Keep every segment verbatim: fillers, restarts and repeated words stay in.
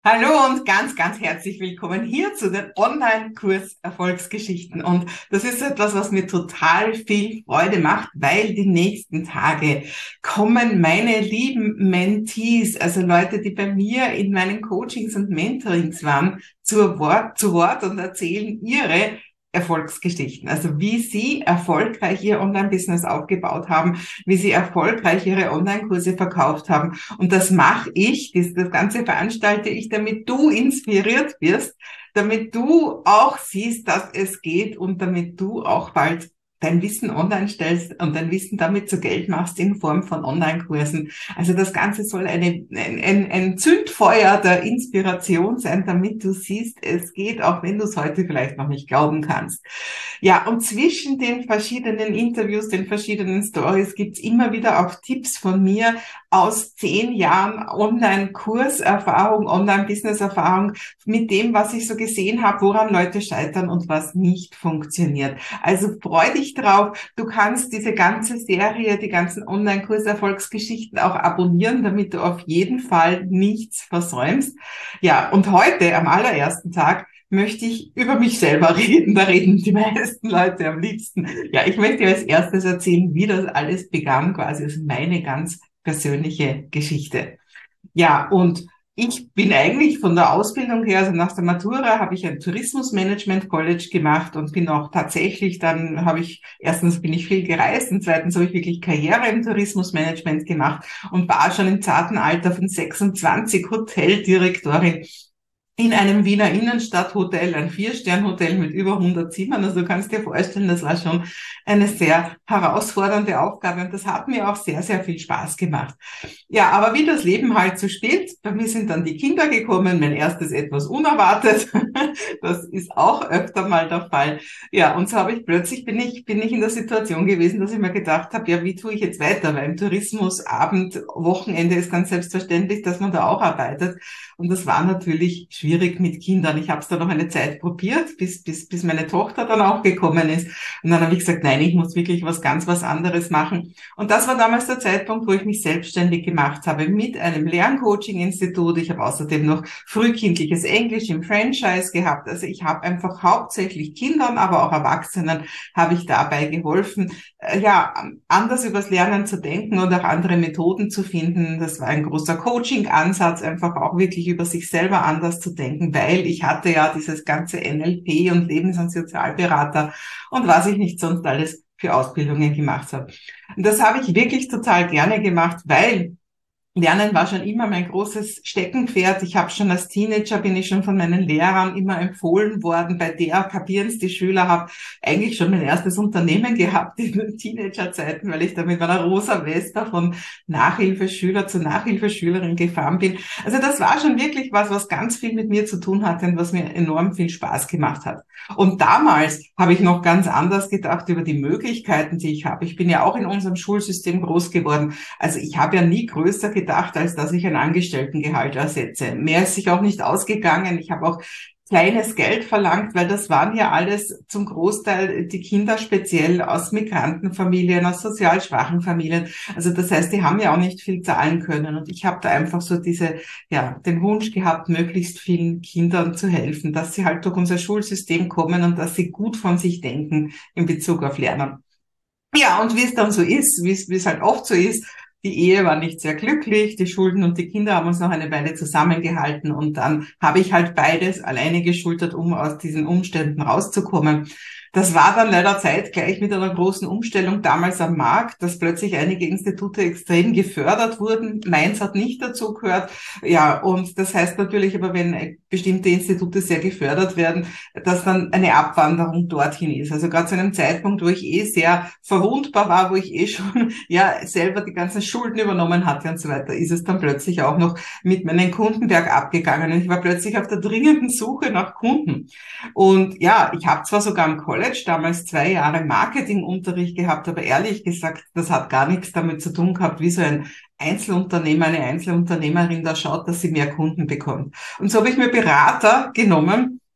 Hallo und ganz, ganz herzlich willkommen hier zu den Online-Kurs Erfolgsgeschichten. Und das ist etwas, was mir total viel Freude macht, weil die nächsten Tage kommen meine lieben Mentees, also Leute, die bei mir in meinen Coachings und Mentorings waren, zu Wort, zu Wort und erzählen ihre Erfolgsgeschichten. Also wie sie erfolgreich ihr Online-Business aufgebaut haben, wie sie erfolgreich ihre Online-Kurse verkauft haben. Und das mache ich, das, das Ganze veranstalte ich, damit du inspiriert wirst, damit du auch siehst, dass es geht und damit du auch bald dein Wissen online stellst und dein Wissen damit zu Geld machst in Form von Online-Kursen. Also das Ganze soll eine, ein, ein, ein Zündfeuer der Inspiration sein, damit du siehst, es geht, auch wenn du es heute vielleicht noch nicht glauben kannst. Ja, und zwischen den verschiedenen Interviews, den verschiedenen Stories gibt's immer wieder auch Tipps von mir aus zehn Jahren Online-Kurserfahrung, Online-Business-Erfahrung mit dem, was ich so gesehen habe, woran Leute scheitern und was nicht funktioniert. Also freu dich drauf. Du kannst diese ganze Serie, die ganzen Online-Kurserfolgsgeschichten auch abonnieren, damit du auf jeden Fall nichts versäumst. Ja, und heute, am allerersten Tag, möchte ich über mich selber reden. Da reden die meisten Leute am liebsten. Ja, ich möchte als erstes erzählen, wie das alles begann, quasi als meine ganz persönliche Geschichte. Ja, und ich bin eigentlich von der Ausbildung her, also nach der Matura habe ich ein Tourismusmanagement College gemacht und bin auch tatsächlich, dann habe ich, erstens bin ich viel gereist und zweitens habe ich wirklich Karriere im Tourismusmanagement gemacht und war schon im zarten Alter von sechsundzwanzig Hoteldirektorin in einem Wiener Innenstadthotel, ein Vier-Stern-Hotel mit über hundert Zimmern. Also du kannst dir vorstellen, das war schon eine sehr herausfordernde Aufgabe und das hat mir auch sehr, sehr viel Spaß gemacht. Ja, aber wie das Leben halt so spielt, bei mir sind dann die Kinder gekommen, mein erstes etwas unerwartet. Das ist auch öfter mal der Fall. Ja, und so habe ich plötzlich, bin ich, bin ich in der Situation gewesen, dass ich mir gedacht habe, ja, wie tue ich jetzt weiter? Weil im Tourismus Abend, Wochenende ist ganz selbstverständlich, dass man da auch arbeitet. Und das war natürlich schwierig mit Kindern. Ich habe es dann noch eine Zeit probiert, bis, bis, bis meine Tochter dann auch gekommen ist. Und dann habe ich gesagt, nein, ich muss wirklich was ganz was anderes machen. Und das war damals der Zeitpunkt, wo ich mich selbstständig gemacht habe mit einem Lerncoaching-Institut. Ich habe außerdem noch frühkindliches Englisch im Franchise gehabt. Also ich habe einfach hauptsächlich Kindern, aber auch Erwachsenen habe ich dabei geholfen, ja, anders übers Lernen zu denken und auch andere Methoden zu finden. Das war ein großer Coaching-Ansatz, einfach auch wirklich über sich selber anders zu denken, weil ich hatte ja dieses ganze N L P und Lebens- und Sozialberater und was ich nicht sonst alles für Ausbildungen gemacht habe. Und das habe ich wirklich total gerne gemacht, weil Lernen war schon immer mein großes Steckenpferd. Ich habe schon als Teenager, bin ich schon von meinen Lehrern immer empfohlen worden, bei der kapieren's die Schüler, habe eigentlich schon mein erstes Unternehmen gehabt in den Teenagerzeiten, weil ich da mit meiner rosa Vesta von Nachhilfeschüler zu Nachhilfeschülerin gefahren bin. Also das war schon wirklich was, was ganz viel mit mir zu tun hatte und was mir enorm viel Spaß gemacht hat. Und damals habe ich noch ganz anders gedacht über die Möglichkeiten, die ich habe. Ich bin ja auch in unserem Schulsystem groß geworden. Also ich habe ja nie größer gedacht, als dass ich ein Angestelltengehalt ersetze. Mehr ist sich auch nicht ausgegangen. Ich habe auch kleines Geld verlangt, weil das waren ja alles zum Großteil die Kinder speziell aus Migrantenfamilien, aus sozial schwachen Familien. Also das heißt, die haben ja auch nicht viel zahlen können. Und ich habe da einfach so diese, ja, den Wunsch gehabt, möglichst vielen Kindern zu helfen, dass sie halt durch unser Schulsystem kommen und dass sie gut von sich denken in Bezug auf Lernen. Ja, und wie es dann so ist, wie es, wie es halt oft so ist, die Ehe war nicht sehr glücklich, die Schulden und die Kinder haben uns noch eine Weile zusammengehalten und dann habe ich halt beides alleine geschultert, um aus diesen Umständen rauszukommen. Das war dann leider zeitgleich mit einer großen Umstellung damals am Markt, dass plötzlich einige Institute extrem gefördert wurden. Meins hat nicht dazu gehört. Ja, und das heißt natürlich aber, wenn bestimmte Institute sehr gefördert werden, dass dann eine Abwanderung dorthin ist. Also gerade zu einem Zeitpunkt, wo ich eh sehr verwundbar war, wo ich eh schon ja selber die ganzen Schulden übernommen hatte und so weiter, ist es dann plötzlich auch noch mit meinen Kunden bergab gegangen. Und ich war plötzlich auf der dringenden Suche nach Kunden. Und ja, ich habe zwar sogar im College damals zwei Jahre Marketingunterricht gehabt, aber ehrlich gesagt, das hat gar nichts damit zu tun gehabt, wie so ein Einzelunternehmer, eine Einzelunternehmerin da schaut, dass sie mehr Kunden bekommt. Und so habe ich mir Berater genommen,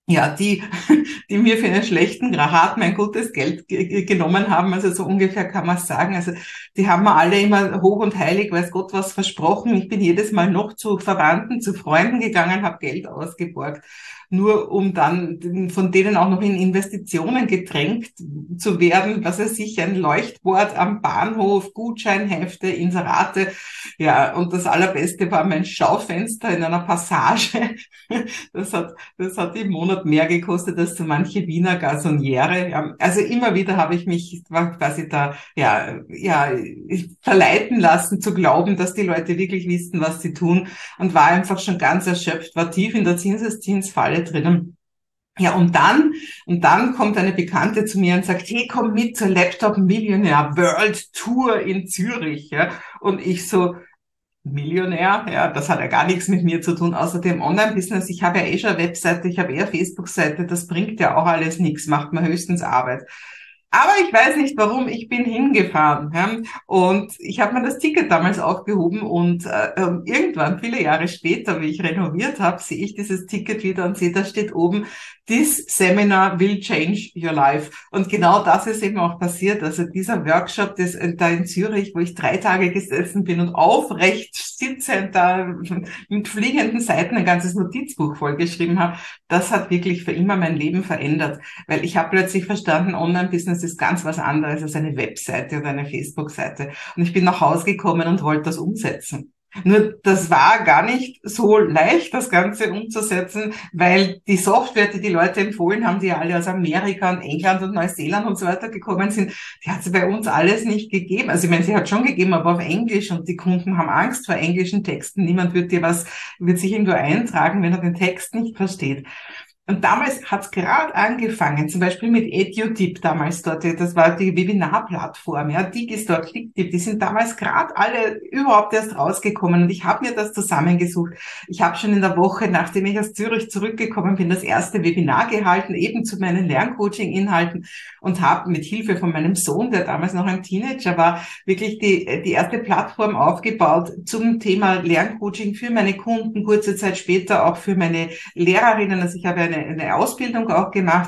ja, die, die mir für einen schlechten Rat mein gutes Geld ge genommen haben, also so ungefähr kann man es sagen. Also die haben mir alle immer hoch und heilig, weiß Gott was, versprochen. Ich bin jedes Mal noch zu Verwandten, zu Freunden gegangen, habe Geld ausgeborgt, nur um dann von denen auch noch in Investitionen gedrängt zu werden, was weiß ich, ein Leuchtbord am Bahnhof, Gutscheinhefte, Inserate. Ja, und das Allerbeste war mein Schaufenster in einer Passage. Das hat Das hat im Monat mehr gekostet als so manche Wiener Gasoniere. Ja, also immer wieder habe ich mich war quasi da, ja, ja, verleiten lassen zu glauben, dass die Leute wirklich wissen, was sie tun, und war einfach schon ganz erschöpft, war tief in der Zinseszinsfalle drinnen. Ja, und dann, und dann kommt eine Bekannte zu mir und sagt, hey, komm mit zur Laptop Millionaire World Tour in Zürich, ja. Und ich so, Millionär, ja, das hat ja gar nichts mit mir zu tun, außer dem Online-Business. Ich habe ja eh schon eine Webseite, ich habe eh eine Facebook-Seite, das bringt ja auch alles nichts, macht mir höchstens Arbeit. Aber ich weiß nicht warum, ich bin hingefahren, ja, und ich habe mir das Ticket damals aufgehoben und äh, ähm, irgendwann, viele Jahre später, wie ich renoviert habe, sehe ich dieses Ticket wieder und sehe, da steht oben, This Seminar will change your life. Und genau das ist eben auch passiert. Also dieser Workshop, das äh, da in Zürich, wo ich drei Tage gesessen bin und aufrecht sitzend da mit fliegenden Seiten ein ganzes Notizbuch vollgeschrieben habe, das hat wirklich für immer mein Leben verändert. Weil ich habe plötzlich verstanden, Online-Business ist ganz was anderes als eine Webseite oder eine Facebook-Seite. Und ich bin nach Hause gekommen und wollte das umsetzen. Nur das war gar nicht so leicht, das Ganze umzusetzen, weil die Software, die die Leute empfohlen haben, die ja alle aus Amerika und England und Neuseeland und so weiter gekommen sind, die hat es bei uns alles nicht gegeben. Also ich meine, sie hat schon gegeben, aber auf Englisch, und die Kunden haben Angst vor englischen Texten. Niemand wird dir was, wird sich irgendwo eintragen, wenn er den Text nicht versteht. Und damals hat's gerade angefangen, zum Beispiel mit EduTip damals dort, das war die Webinarplattform, ja, Digistore, Clicktip, die sind damals gerade alle überhaupt erst rausgekommen, und ich habe mir das zusammengesucht. Ich habe schon in der Woche, nachdem ich aus Zürich zurückgekommen bin, das erste Webinar gehalten, eben zu meinen Lerncoaching-Inhalten, und habe mit Hilfe von meinem Sohn, der damals noch ein Teenager war, wirklich die, die erste Plattform aufgebaut zum Thema Lerncoaching für meine Kunden, kurze Zeit später auch für meine Lehrerinnen. Also ich habe eine eine Ausbildung auch gemacht,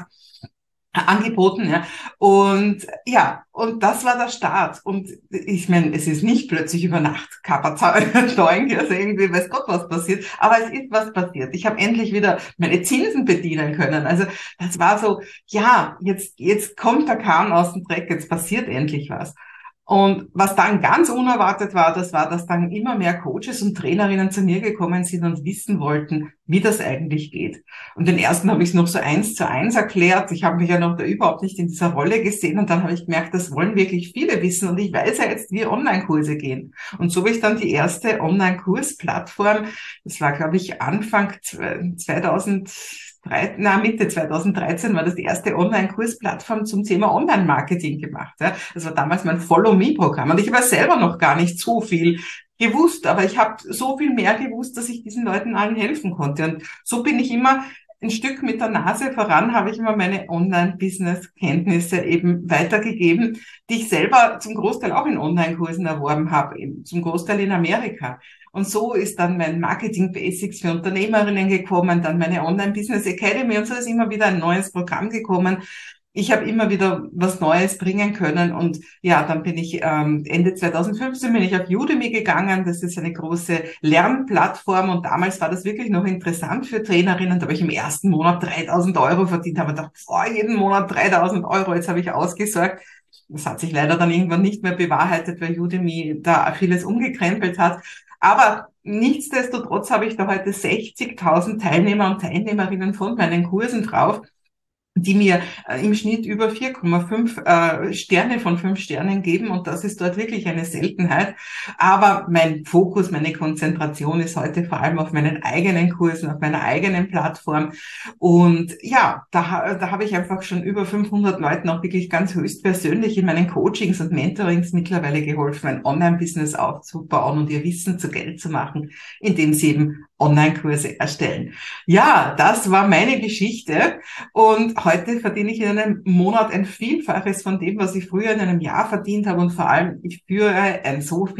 angeboten, ja. Und ja, und das war der Start. Und ich meine, es ist nicht plötzlich über Nacht Kapazal, also irgendwie weiß Gott was passiert, aber es ist was passiert. Ich habe endlich wieder meine Zinsen bedienen können. Also das war so, ja, jetzt jetzt kommt der Kahn aus dem Dreck, jetzt passiert endlich was. Und was dann ganz unerwartet war, das war, dass dann immer mehr Coaches und Trainerinnen zu mir gekommen sind und wissen wollten, wie das eigentlich geht. Und den ersten habe ich es noch so eins zu eins erklärt. Ich habe mich ja noch da überhaupt nicht in dieser Rolle gesehen, und dann habe ich gemerkt, das wollen wirklich viele wissen, und ich weiß ja jetzt, wie Online-Kurse gehen. Und so habe ich dann die erste Online-Kurs-Plattform, das war, glaube ich, Anfang zweitausend na, Mitte zweitausenddreizehn war das die erste Online-Kursplattform zum Thema Online-Marketing gemacht. Ja. Das war damals mein Follow-Me-Programm. Und ich habe selber noch gar nicht so viel gewusst, aber ich habe so viel mehr gewusst, dass ich diesen Leuten allen helfen konnte. Und so bin ich immer ein Stück mit der Nase voran, habe ich immer meine Online-Business-Kenntnisse eben weitergegeben, die ich selber zum Großteil auch in Online-Kursen erworben habe, eben zum Großteil in Amerika. Und so ist dann mein Marketing Basics für Unternehmerinnen gekommen, dann meine Online Business Academy, und so ist immer wieder ein neues Programm gekommen. Ich habe immer wieder was Neues bringen können, und ja, dann bin ich ähm, Ende zweitausendfünfzehn bin ich auf Udemy gegangen. Das ist eine große Lernplattform, und damals war das wirklich noch interessant für Trainerinnen. Da habe ich im ersten Monat dreitausend Euro verdient, habe gedacht, vor jeden Monat dreitausend Euro, jetzt habe ich ausgesorgt. Das hat sich leider dann irgendwann nicht mehr bewahrheitet, weil Udemy da vieles umgekrempelt hat. Aber nichtsdestotrotz habe ich da heute sechzigtausend Teilnehmer und Teilnehmerinnen von meinen Kursen drauf, die mir äh, im Schnitt über vier Komma fünf äh, Sterne von fünf Sternen geben, und das ist dort wirklich eine Seltenheit. Aber mein Fokus, meine Konzentration ist heute vor allem auf meinen eigenen Kursen, auf meiner eigenen Plattform. Und ja, da, da habe ich einfach schon über fünfhundert Leuten auch wirklich ganz höchstpersönlich in meinen Coachings und Mentorings mittlerweile geholfen, ein Online-Business aufzubauen und ihr Wissen zu Geld zu machen, indem sie eben Online-Kurse erstellen. Ja, das war meine Geschichte, und heute verdiene ich in einem Monat ein Vielfaches von dem, was ich früher in einem Jahr verdient habe, und vor allem, ich führe ein so viel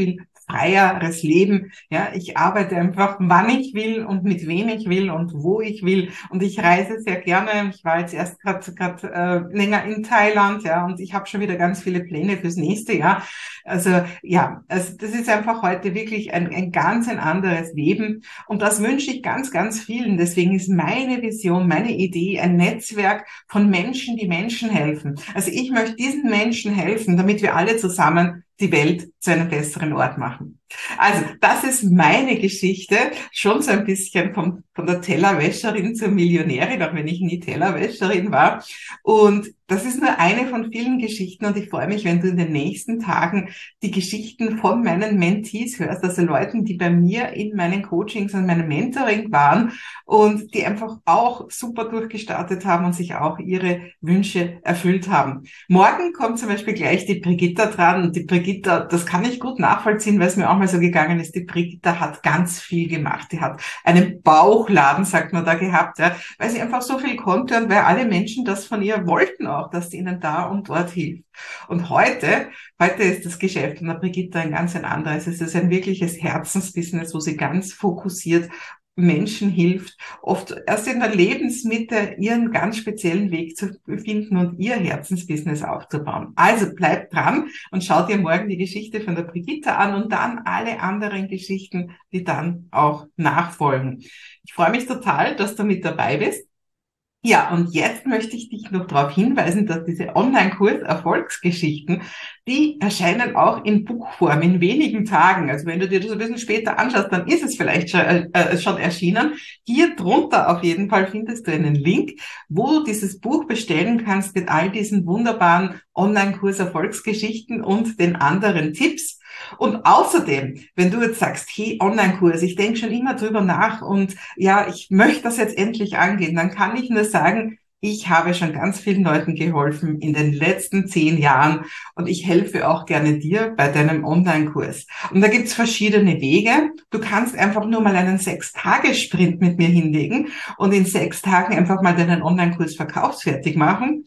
freieres Leben. Ja, ich arbeite einfach, wann ich will und mit wem ich will und wo ich will. Und ich reise sehr gerne. Ich war jetzt erst gerade gerade äh, länger in Thailand, ja, und ich habe schon wieder ganz viele Pläne fürs nächste Jahr. Also ja, also das ist einfach heute wirklich ein, ein ganz ein anderes Leben. Und das wünsche ich ganz, ganz vielen. Deswegen ist meine Vision, meine Idee ein Netzwerk von Menschen, die Menschen helfen. Also ich möchte diesen Menschen helfen, damit wir alle zusammen die Welt zu einem besseren Ort machen. Also das ist meine Geschichte, schon so ein bisschen vom, von der Tellerwäscherin zur Millionärin, auch wenn ich nie Tellerwäscherin war. Und das ist nur eine von vielen Geschichten und ich freue mich, wenn du in den nächsten Tagen die Geschichten von meinen Mentees hörst, also Leuten, die bei mir in meinen Coachings und meinem Mentoring waren und die einfach auch super durchgestartet haben und sich auch ihre Wünsche erfüllt haben. Morgen kommt zum Beispiel gleich die Brigitta dran und die Brigitta, das kann ich gut nachvollziehen, weil es mir auch mal so gegangen ist, die Brigitta hat ganz viel gemacht. Die hat einen Bauchladen, sagt man da, gehabt, ja, weil sie einfach so viel konnte und weil alle Menschen das von ihr wollten auch, dass sie ihnen da und dort hilft. Und heute, heute ist das Geschäft von der Brigitta ein ganz ein anderes. Es ist ein wirkliches Herzensbusiness, wo sie ganz fokussiert Menschen hilft, oft erst in der Lebensmitte ihren ganz speziellen Weg zu finden und ihr Herzensbusiness aufzubauen. Also bleibt dran und schaut dir morgen die Geschichte von der Brigitta an und dann alle anderen Geschichten, die dann auch nachfolgen. Ich freue mich total, dass du mit dabei bist. Ja, und jetzt möchte ich dich noch darauf hinweisen, dass diese Online-Kurs-Erfolgsgeschichten, die erscheinen auch in Buchform in wenigen Tagen. Also wenn du dir das ein bisschen später anschaust, dann ist es vielleicht schon, äh, schon erschienen. Hier drunter auf jeden Fall findest du einen Link, wo du dieses Buch bestellen kannst mit all diesen wunderbaren Online-Kurs-Erfolgsgeschichten und den anderen Tipps. Und außerdem, wenn du jetzt sagst, hey, Online-Kurs, ich denke schon immer drüber nach und ja, ich möchte das jetzt endlich angehen, dann kann ich nur sagen, ich habe schon ganz vielen Leuten geholfen in den letzten zehn Jahren und ich helfe auch gerne dir bei deinem Online-Kurs. Und da gibt's verschiedene Wege. Du kannst einfach nur mal einen Sechs-Tage-Sprint mit mir hinlegen und in sechs Tagen einfach mal deinen Online-Kurs verkaufsfertig machen.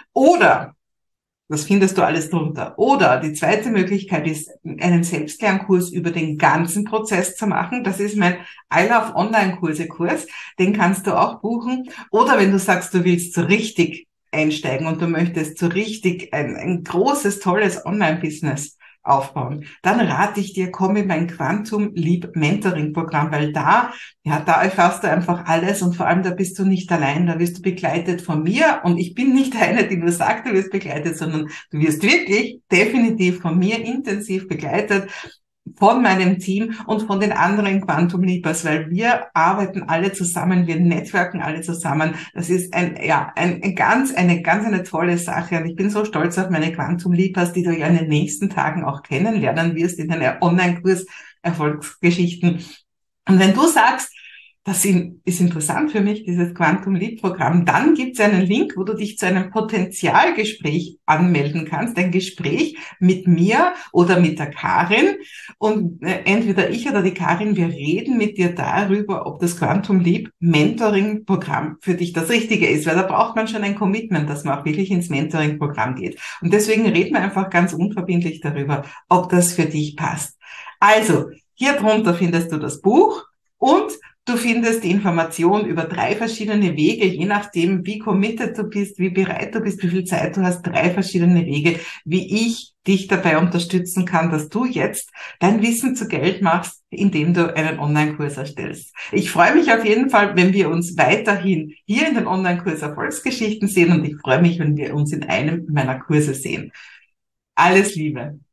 Oder das findest du alles drunter. Oder die zweite Möglichkeit ist, einen Selbstlernkurs über den ganzen Prozess zu machen. Das ist mein I Love Online-Kurse-Kurs. Den kannst du auch buchen. Oder wenn du sagst, du willst so richtig einsteigen und du möchtest so richtig ein, ein großes, tolles Online-Business aufbauen, dann rate ich dir, komm in mein Quantum Leap Mentoring Programm, weil da, ja, da erfährst du einfach alles und vor allem da bist du nicht allein, da wirst du begleitet von mir und ich bin nicht eine, die nur sagt, du wirst begleitet, sondern du wirst wirklich definitiv von mir intensiv begleitet, von meinem Team und von den anderen Quantum Leapers, weil wir arbeiten alle zusammen, wir netzwerken alle zusammen. Das ist ein, ja, ein, ein ganz, eine ganz eine tolle Sache und ich bin so stolz auf meine Quantum Leapers, die du ja in den nächsten Tagen auch kennenlernen wirst in den Online-Kurs Erfolgsgeschichten. Und wenn du sagst, das ist interessant für mich, dieses Quantum Leap Programm. Dann gibt es einen Link, wo du dich zu einem Potenzialgespräch anmelden kannst. Ein Gespräch mit mir oder mit der Karin. Und äh, entweder ich oder die Karin, wir reden mit dir darüber, ob das Quantum Leap Mentoring Programm für dich das Richtige ist. Weil da braucht man schon ein Commitment, dass man auch wirklich ins Mentoring Programm geht. Und deswegen reden wir einfach ganz unverbindlich darüber, ob das für dich passt. Also, hier drunter findest du das Buch und du findest die Information über drei verschiedene Wege, je nachdem, wie committed du bist, wie bereit du bist, wie viel Zeit du hast, drei verschiedene Wege, wie ich dich dabei unterstützen kann, dass du jetzt dein Wissen zu Geld machst, indem du einen Online-Kurs erstellst. Ich freue mich auf jeden Fall, wenn wir uns weiterhin hier in den Online-Kurs Erfolgsgeschichten sehen und ich freue mich, wenn wir uns in einem meiner Kurse sehen. Alles Liebe!